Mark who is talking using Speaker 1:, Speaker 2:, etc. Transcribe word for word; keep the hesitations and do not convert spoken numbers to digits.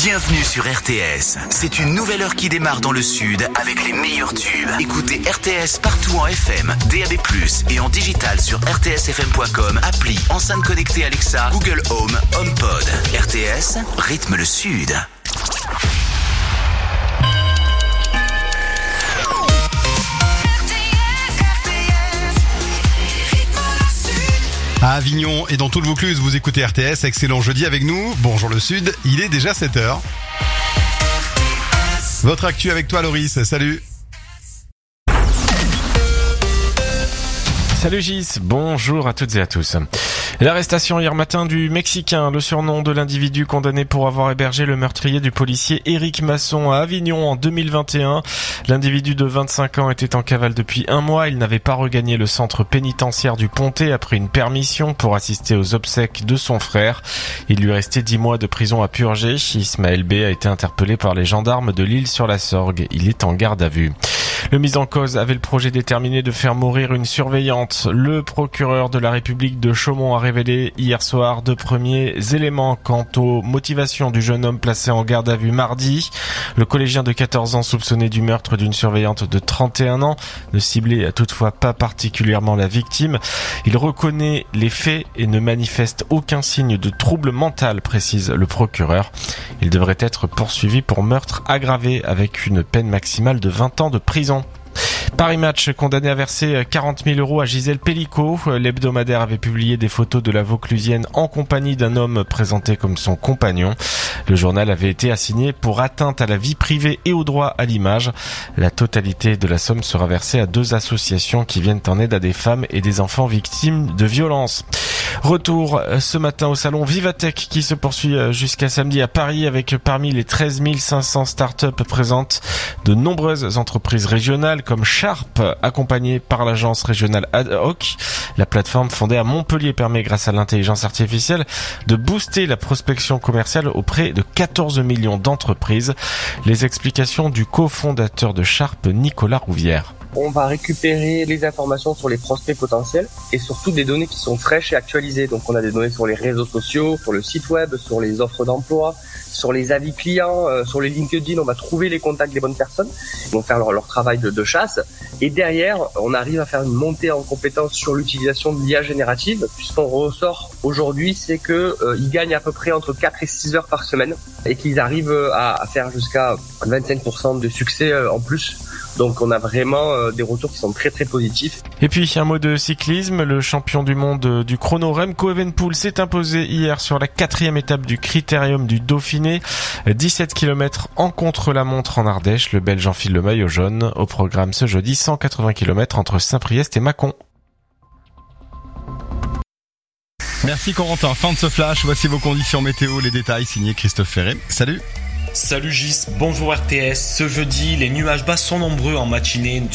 Speaker 1: Bienvenue sur R T S. C'est une nouvelle heure qui démarre dans le sud avec les meilleurs tubes. Écoutez R T S partout en F M, D A B plus, et en digital sur r t s f m point com, appli, enceinte connectée Alexa, Google Home, HomePod. R T S, rythme le sud.
Speaker 2: À Avignon et dans tout le Vaucluse, vous écoutez R T S, excellent jeudi avec nous. Bonjour le Sud, il est déjà sept heures. Votre actu avec toi Loris, salut.
Speaker 3: Salut Gis, bonjour à toutes et à tous. L'arrestation hier matin du Mexicain, le surnom de l'individu condamné pour avoir hébergé le meurtrier du policier Éric Masson à Avignon en deux mille vingt et un. L'individu de vingt-cinq ans était en cavale depuis un mois. Il n'avait pas regagné le centre pénitentiaire du Pontet après une permission pour assister aux obsèques de son frère. Il lui restait dix mois de prison à purger. Ismaël B a été interpellé par les gendarmes de l'Isle-sur-la-Sorgue. Il est en garde à vue. Le mis en cause avait le projet déterminé de faire mourir une surveillante. Le procureur de la République de Chaumont a révélé hier soir de premiers éléments quant aux motivations du jeune homme placé en garde à vue mardi. Le collégien de quatorze ans soupçonné du meurtre d'une surveillante de trente et un ans ne ciblait toutefois pas particulièrement la victime. Il reconnaît les faits et ne manifeste aucun signe de trouble mental, précise le procureur. Il devrait être poursuivi pour meurtre aggravé avec une peine maximale de vingt ans de prison. Paris Match condamné à verser quarante mille euros à Gisèle Pellicot. L'hebdomadaire avait publié des photos de la Vauclusienne en compagnie d'un homme présenté comme son compagnon. Le journal avait été assigné pour atteinte à la vie privée et au droit à l'image. La totalité de la somme sera versée à deux associations qui viennent en aide à des femmes et des enfants victimes de violences. Retour ce matin au salon Vivatech qui se poursuit jusqu'à samedi à Paris avec parmi les treize mille cinq cents startups présentes de nombreuses entreprises régionales comme Sharp, accompagnée par l'agence régionale Ad Hoc. La plateforme fondée à Montpellier permet grâce à l'intelligence artificielle de booster la prospection commerciale auprès de quatorze millions d'entreprises. Les explications du cofondateur de Sharp, Nicolas Rouvière.
Speaker 4: On va récupérer les informations sur les prospects potentiels et surtout des données qui sont fraîches et actualisées. Donc on a des données sur les réseaux sociaux, sur le site web, sur les offres d'emploi, sur les avis clients, euh, sur les LinkedIn. On va trouver les contacts des bonnes personnes. Ils vont faire leur, leur travail de, de chasse. Et derrière, on arrive à faire une montée en compétence sur l'utilisation de l'I A générative. Puisqu'on ressort aujourd'hui, c'est que euh, ils gagnent à peu près entre quatre et six heures par semaine et qu'ils arrivent à, à faire jusqu'à vingt-cinq pour cent de succès euh, en plus. Donc on a vraiment euh, des retours qui sont très très positifs.
Speaker 3: Et puis un mot de cyclisme, le champion du monde du chrono Remco Evenepoel s'est imposé hier sur la quatrième étape du Critérium du Dauphiné. dix-sept kilomètres en contre-la-montre en Ardèche, le Belge enfile le maillot jaune. Au programme ce jeudi, cent quatre-vingts kilomètres entre Saint-Priest et Mâcon.
Speaker 2: Merci Corentin, fin de ce flash, voici vos conditions météo, les détails signé Christophe Ferré. Salut.
Speaker 5: Salut Gis, bonjour R T S. Ce jeudi, les nuages bas sont nombreux en matinée.